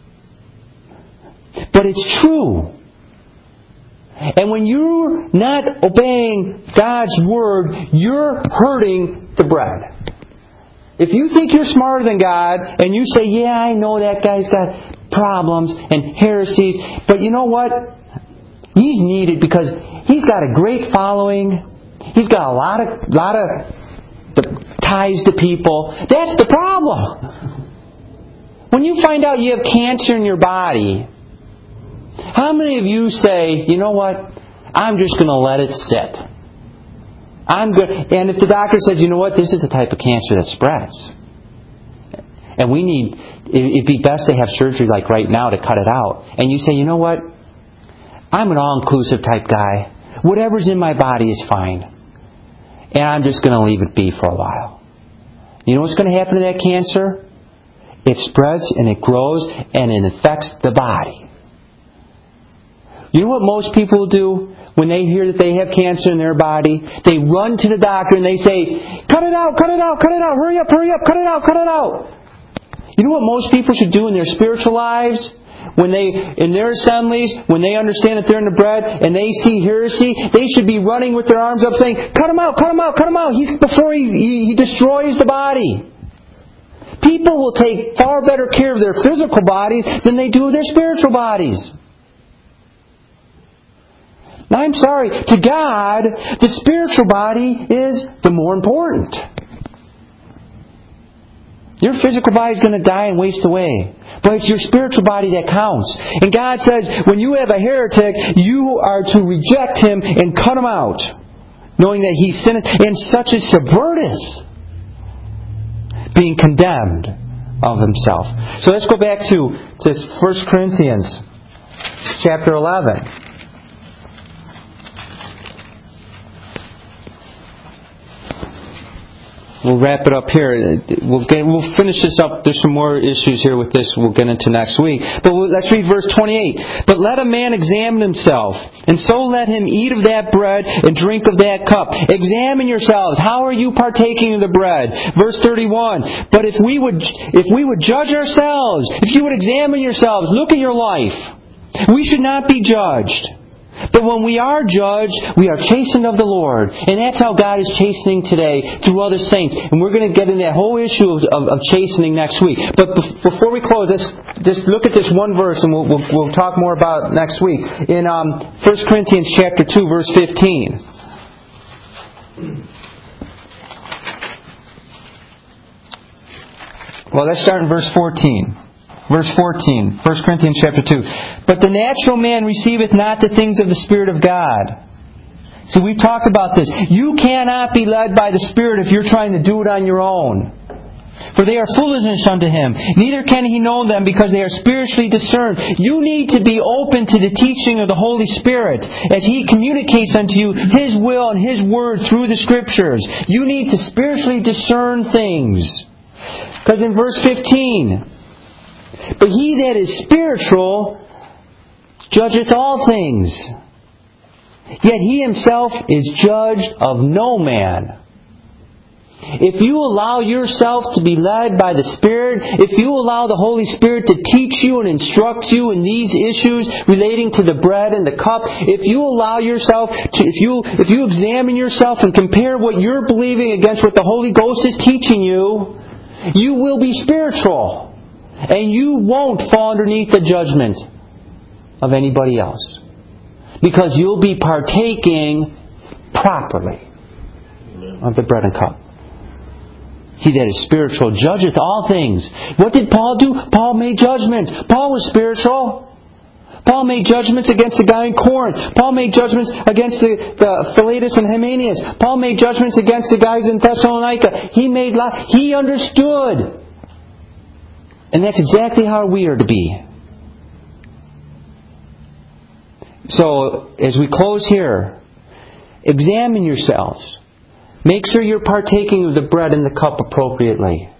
but it's true. And when you're not obeying God's Word, you're hurting the bread. If you think you're smarter than God, and you say, yeah, I know that guy's got problems and heresies, but you know what? He's needed because he's got a great following. He's got a lot of ties to people. That's the problem. When you find out you have cancer in your body, how many of you say, you know what? I'm just going to let it sit. I'm good. And if the doctor says, you know what? This is the type of cancer that spreads. And it'd be best to have surgery like right now to cut it out. And you say, you know what? I'm an all-inclusive type guy. Whatever's in my body is fine. And I'm just going to leave it be for a while. You know what's going to happen to that cancer? It spreads and it grows and it infects the body. You know what most people do when they hear that they have cancer in their body? They run to the doctor and they say, cut it out, cut it out, cut it out, hurry up, cut it out, cut it out. You know what most people should do in their spiritual lives? In their assemblies, when they understand that they're in the bread and they see heresy, they should be running with their arms up saying, cut him out, cut him out, cut him out. Before he destroys the body. People will take far better care of their physical bodies than they do of their spiritual bodies. Now, I'm sorry, to God, the spiritual body is the more important. Your physical body is going to die and waste away. But it's your spiritual body that counts. And God says, when you have a heretic, you are to reject him and cut him out, knowing that he sinned, and such as subverteth, being condemned of himself. So let's go back to 1 Corinthians chapter 11. We'll wrap it up here. We'll finish this up. There's some more issues here with this we'll get into next week. But let's read verse 28. But let a man examine himself, and so let him eat of that bread and drink of that cup. Examine yourselves. How are you partaking of the bread? Verse 31. But if we would judge ourselves, if you would examine yourselves, look at your life. We should not be judged. But when we are judged, we are chastened of the Lord. And that's how God is chastening today through other saints. And we're going to get into that whole issue of chastening next week. But before we close, just look at this one verse, and we'll talk more about it next week. In 1 Corinthians chapter 2, verse 15. Well, let's start in verse 14. Verse 14, 1 Corinthians chapter 2. But the natural man receiveth not the things of the Spirit of God. See, we've talked about this. You cannot be led by the Spirit if you're trying to do it on your own. For they are foolishness unto him. Neither can he know them because they are spiritually discerned. You need to be open to the teaching of the Holy Spirit as He communicates unto you His will and His Word through the Scriptures. You need to spiritually discern things. Because in verse 15... But he that is spiritual judgeth all things. Yet he himself is judged of no man. If you allow yourself to be led by the Spirit, if you allow the Holy Spirit to teach you and instruct you in these issues relating to the bread and the cup, if you allow yourself to, if you examine yourself and compare what you're believing against what the Holy Ghost is teaching you, you will be spiritual. And you won't fall underneath the judgment of anybody else. Because you'll be partaking properly of the bread and cup. He that is spiritual judgeth all things. What did Paul do? Paul made judgments. Paul was spiritual. Paul made judgments against the guy in Corinth. Paul made judgments against the Philetus and Hymenaeus. Paul made judgments against the guys in Thessalonica. He understood. And that's exactly how we are to be. So, as we close here, examine yourselves. Make sure you're partaking of the bread and the cup appropriately.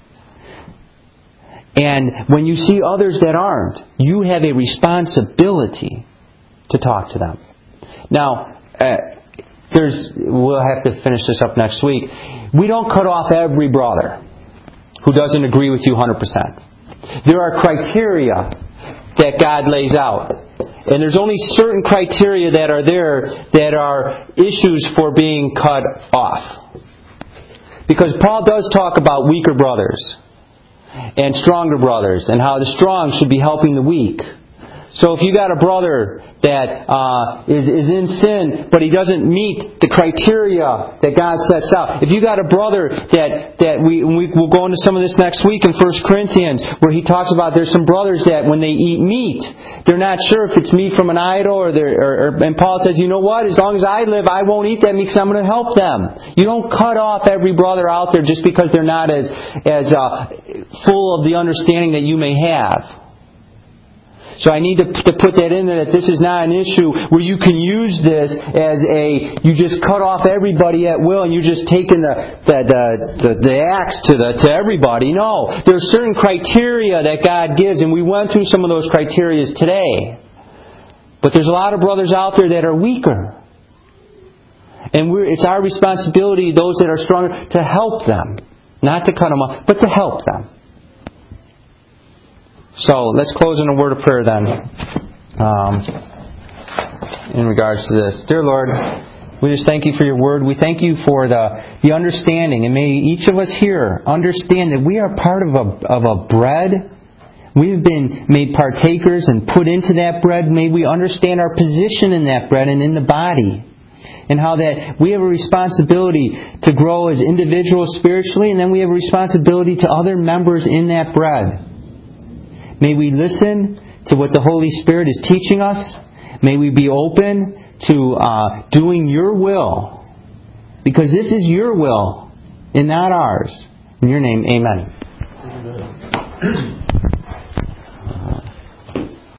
And when you see others that aren't, you have a responsibility to talk to them. Now, we'll have to finish this up next week. We don't cut off every brother who doesn't agree with you 100%. There are criteria that God lays out. And there's only certain criteria that are there that are issues for being cut off. Because Paul does talk about weaker brothers and stronger brothers and how the strong should be helping the weak. So if you got a brother that is in sin, but he doesn't meet the criteria that God sets out. If you got a brother that we'll go into some of this next week in 1 Corinthians, where he talks about there's some brothers that when they eat meat, they're not sure if it's meat from an idol and Paul says, you know what? As long as I live, I won't eat that meat because I'm going to help them. You don't cut off every brother out there just because they're not as full of the understanding that you may have. So I need to put that in there, that this is not an issue where you can use this as you just cut off everybody at will and you're just taking the axe to everybody. No, there's certain criteria that God gives, and we went through some of those criteria today. But there's a lot of brothers out there that are weaker. And it's our responsibility, those that are stronger, to help them. Not to cut them off, but to help them. So, let's close in a word of prayer then, in regards to this. Dear Lord, we just thank You for Your Word. We thank You for the understanding. And may each of us here understand that we are part of a bread. we've been made partakers and put into that bread. May we understand our position in that bread and in the body. And how that we have a responsibility to grow as individuals spiritually, and then we have a responsibility to other members in that bread. May we listen to what the Holy Spirit is teaching us. May we be open to doing your will. Because this is your will and not ours. In your name, amen. Amen.